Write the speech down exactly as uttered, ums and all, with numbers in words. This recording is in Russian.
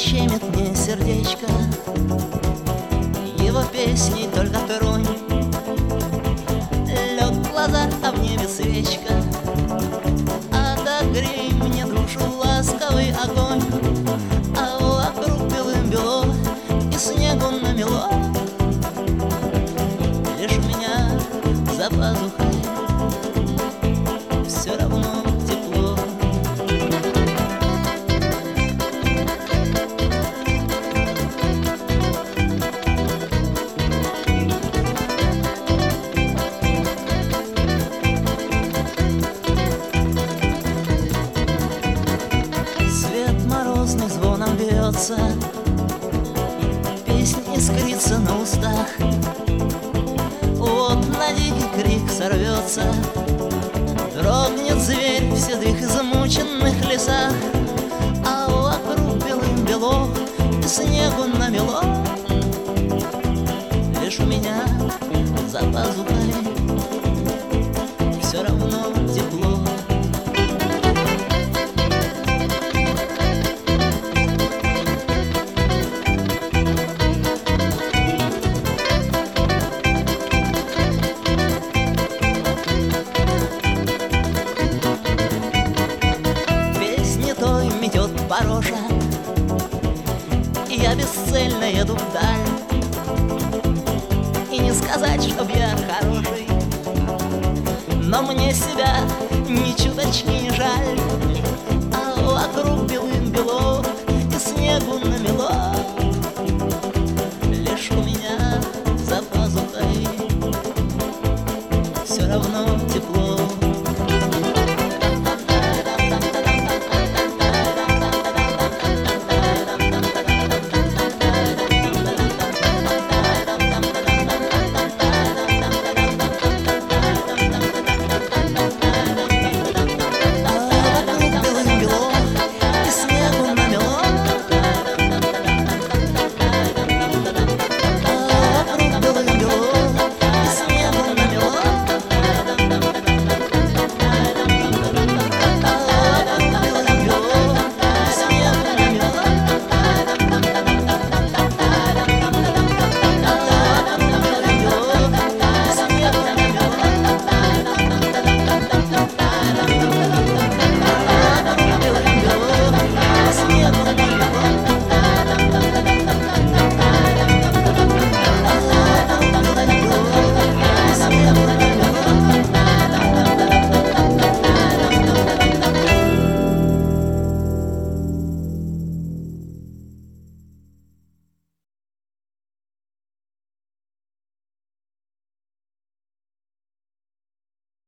щемит мне сердечко, его песней только тронь. Лед в глаза, а в небе свечка, отогрей мне душу ласковый огонь. А вокруг белым-бело и снегу намело, лишь у меня за пазухой все равно тепло. Свет морозный звоном бьется, песня искрится на устах. Вот на дикий крик сорвется, дрогнет зверь в седых измученных лесах. А вокруг белым-бело и снегу намело, лишь у меня за пазухой все равно тепло. Метет пороша, и я бесцельно еду вдаль. И не сказать, чтоб я хороший, но мне себя ни чуточки не жаль.